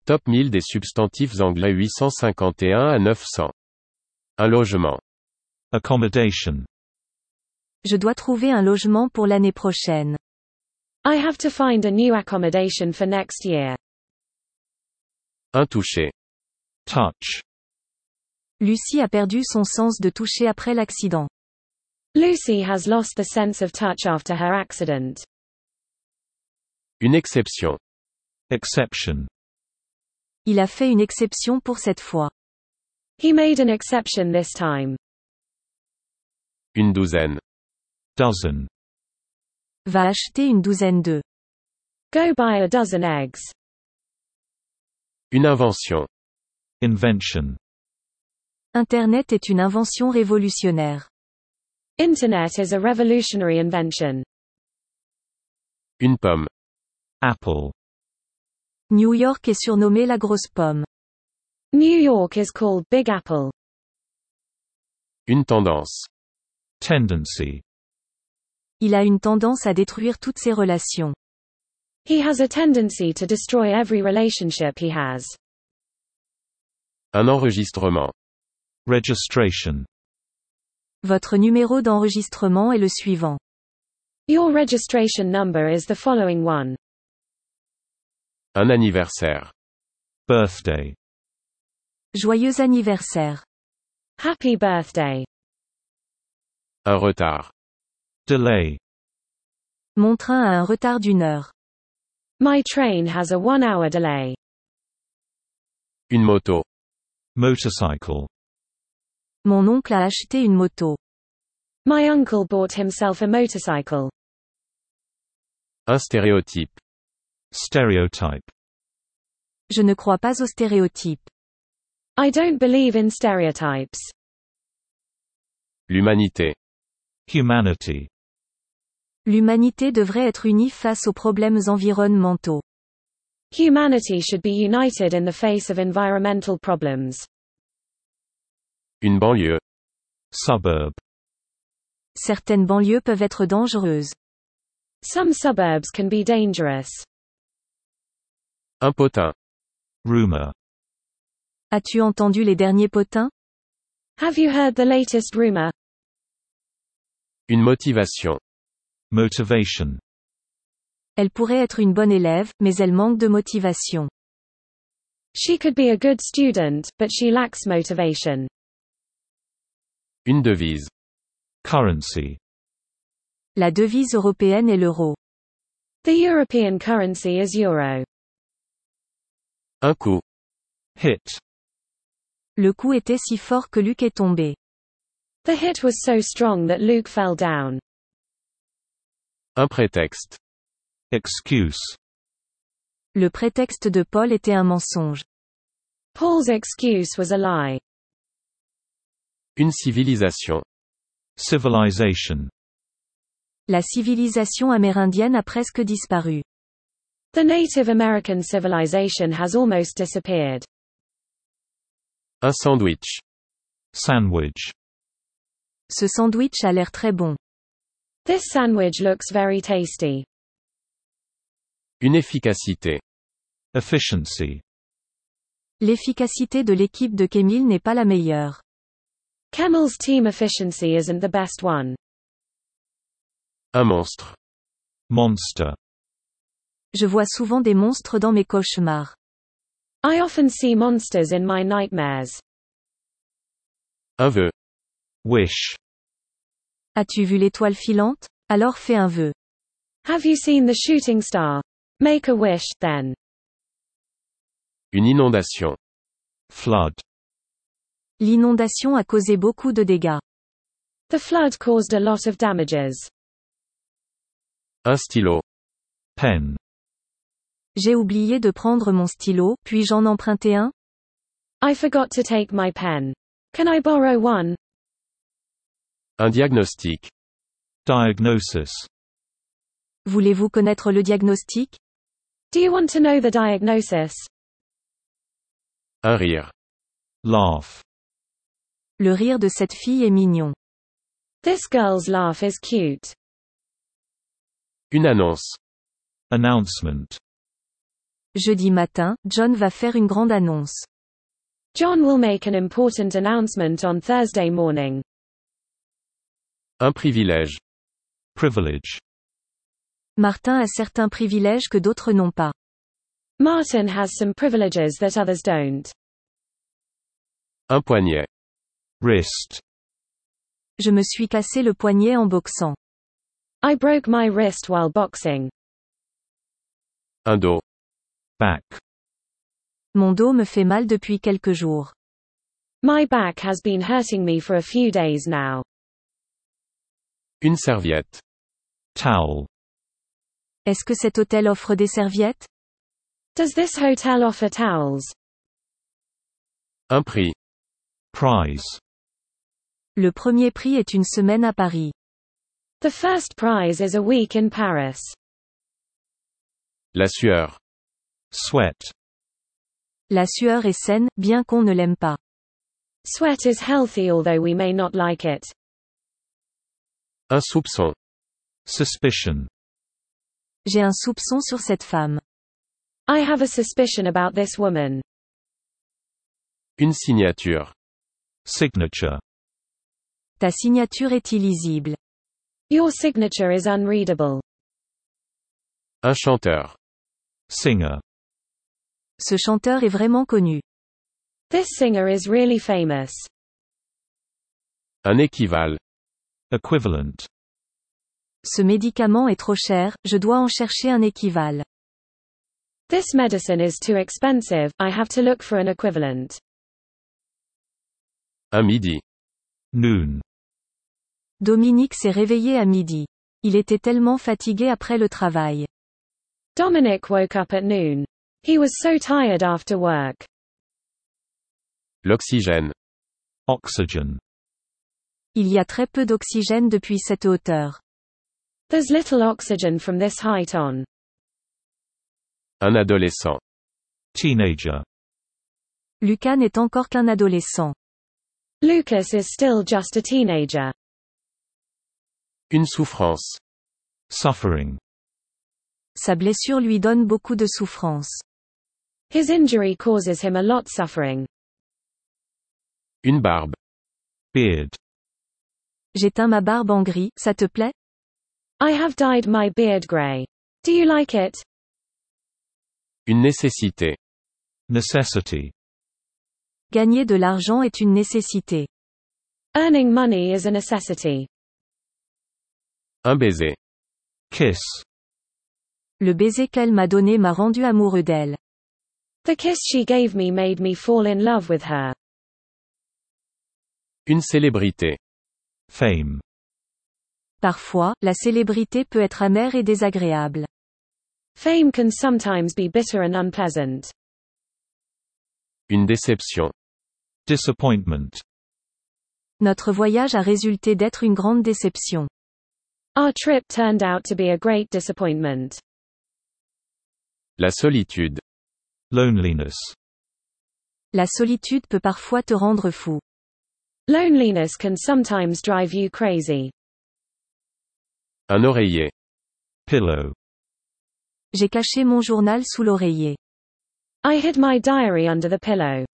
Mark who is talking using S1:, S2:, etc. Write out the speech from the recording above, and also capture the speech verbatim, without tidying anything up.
S1: Top mille des substantifs anglais huit cent cinquante et un à neuf cents. Un logement.
S2: Accommodation.
S3: Je dois trouver un logement pour l'année prochaine.
S4: I have to find a new accommodation for next year.
S1: Un toucher.
S2: Touch.
S3: Lucie a perdu son sens de toucher après l'accident.
S4: Lucy has lost the sense of touch after her accident.
S1: Une exception.
S2: Exception.
S3: Il a fait une exception pour cette fois.
S4: He made an exception this time.
S1: Une douzaine.
S2: Dozen.
S3: Va acheter une douzaine d'œufs.
S4: Go buy a dozen eggs.
S1: Une invention.
S2: Invention.
S3: Internet est une invention révolutionnaire.
S4: Internet is a revolutionary invention.
S1: Une pomme.
S2: Apple.
S3: New York est surnommée la grosse pomme.
S4: New York is called Big Apple.
S1: Une tendance.
S2: Tendency.
S3: Il a une tendance à détruire toutes ses relations.
S4: He has a tendency to destroy every relationship he has.
S1: Un enregistrement.
S2: Registration.
S3: Votre numéro d'enregistrement est le suivant.
S4: Your registration number is the following one.
S1: Un anniversaire.
S2: Birthday.
S3: Joyeux anniversaire.
S4: Happy birthday.
S1: Un retard.
S2: Delay.
S3: Mon train a un retard d'une heure.
S4: My train has a one-hour delay.
S1: Une moto.
S2: Motorcycle.
S3: Mon oncle a acheté une moto.
S4: My uncle bought himself a motorcycle.
S1: Un stéréotype.
S2: Stereotype.
S3: Je ne crois pas aux stéréotypes.
S4: I don't believe in stereotypes.
S1: L'humanité.
S2: Humanity.
S3: L'humanité devrait être unie face aux problèmes environnementaux.
S4: Humanity should be united in the face of environmental problems.
S1: Une banlieue.
S2: Suburb.
S3: Certaines banlieues peuvent être dangereuses.
S4: Some suburbs can be dangerous.
S1: Un potin.
S2: Rumor.
S3: As-tu entendu les derniers potins?
S4: Have you heard the latest rumor?
S1: Une motivation.
S2: Motivation.
S3: Elle pourrait être une bonne élève, mais elle manque de motivation.
S4: She could be a good student, but she lacks motivation.
S1: Une devise.
S2: Currency.
S3: La devise européenne est l'euro.
S4: The European currency is euro.
S1: Un coup.
S2: Hit.
S3: Le coup était si fort que Luc est tombé.
S4: The hit was so strong that Luke fell down.
S1: Un prétexte.
S2: Excuse.
S3: Le prétexte de Paul était un mensonge.
S4: Paul's excuse was a lie.
S1: Une civilisation.
S2: Civilization.
S3: La civilisation amérindienne a presque disparu.
S4: The Native American civilization has almost disappeared.
S1: Un sandwich.
S2: Sandwich.
S3: Ce sandwich a l'air très bon.
S4: This sandwich looks very tasty.
S1: Une efficacité.
S2: Efficiency.
S3: L'efficacité de l'équipe de Kemil n'est pas la meilleure.
S4: Kemel's team efficiency isn't the best one.
S1: Un monstre.
S2: Monster.
S3: Je vois souvent des monstres dans mes cauchemars.
S4: I often see monsters in my nightmares.
S1: Un vœu.
S2: Wish.
S3: As-tu vu l'étoile filante? Alors fais un vœu.
S4: Have you seen the shooting star? Make a wish, then.
S1: Une inondation.
S2: Flood.
S3: L'inondation a causé beaucoup de dégâts.
S4: The flood caused a lot of damages.
S1: Un stylo.
S2: Pen.
S3: J'ai oublié de prendre mon stylo, puis-je en emprunter un?
S4: I forgot to take my pen. Can I borrow one?
S1: Un diagnostic.
S2: Diagnosis.
S3: Voulez-vous connaître le diagnostic?
S4: Do you want to know the diagnosis?
S1: Un rire.
S2: Laugh.
S3: Le rire de cette fille est mignon.
S4: This girl's laugh is cute.
S1: Une annonce.
S2: Announcement.
S3: Jeudi matin, John va faire une grande annonce.
S4: John will make an important announcement on Thursday morning.
S1: Un privilège.
S2: Privilege.
S3: Martin a certains privilèges que d'autres n'ont pas.
S4: Martin has some privileges that others don't.
S1: Un poignet.
S2: Wrist.
S3: Je me suis cassé le poignet en boxant.
S4: I broke my wrist while boxing.
S1: Un dos.
S2: Back.
S3: Mon dos me fait mal depuis quelques jours.
S4: My back has been hurting me for a few days now.
S1: Une serviette.
S2: Towel.
S3: Est-ce que cet hôtel offre des serviettes?
S4: Does this hotel offer towels?
S1: Un prix.
S2: Prize.
S3: Le premier prix est une semaine à Paris.
S4: The first prize is a week in Paris.
S1: La sueur.
S2: Sweat.
S3: La sueur est saine, bien qu'on ne l'aime pas.
S4: Sweat is healthy although we may not like it.
S1: Un soupçon.
S2: Suspicion.
S3: J'ai un soupçon sur cette femme.
S4: I have a suspicion about this woman.
S1: Une signature.
S2: Signature.
S3: Ta signature est illisible.
S4: Your signature is unreadable.
S1: Un chanteur.
S2: Singer.
S3: Ce chanteur est vraiment connu.
S4: This singer is really famous.
S1: Un équivalent.
S2: Equivalent.
S3: Ce médicament est trop cher, je dois en chercher un équivalent.
S4: This medicine is too expensive, I have to look for an equivalent.
S1: Un midi.
S2: Noon.
S3: Dominique s'est réveillé à midi. Il était tellement fatigué après le travail.
S4: Dominic woke up at noon. He was so tired after work.
S1: L'oxygène.
S2: Oxygen.
S3: Il y a très peu d'oxygène depuis cette hauteur.
S4: There's little oxygen from this height on.
S1: Un adolescent.
S2: Teenager.
S3: Lucas n'est encore qu'un adolescent.
S4: Lucas is still just a teenager.
S1: Une souffrance.
S2: Suffering.
S3: Sa blessure lui donne beaucoup de souffrance.
S4: His injury causes him a lot suffering.
S1: Une barbe.
S2: Beard.
S3: J'ai teint ma barbe en gris, ça te plaît?
S4: I have dyed my beard grey. Do you like it?
S1: Une nécessité.
S2: Necessity.
S3: Gagner de l'argent est une nécessité.
S4: Earning money is a necessity.
S1: Un baiser.
S2: Kiss.
S3: Le baiser qu'elle m'a donné m'a rendu amoureux d'elle.
S4: The kiss she gave me made me fall in love with her.
S1: Une célébrité.
S2: Fame.
S3: Parfois, la célébrité peut être amère et désagréable.
S4: Fame can sometimes be bitter and unpleasant.
S1: Une déception.
S2: Disappointment.
S3: Notre voyage a résulté d'être une grande déception.
S4: Our trip turned out to be a great disappointment.
S1: La solitude.
S2: Loneliness.
S3: La solitude peut parfois te rendre fou.
S4: Loneliness can sometimes drive you crazy.
S1: Un oreiller.
S2: Pillow.
S3: J'ai caché mon journal sous l'oreiller.
S4: I hid my diary under the pillow.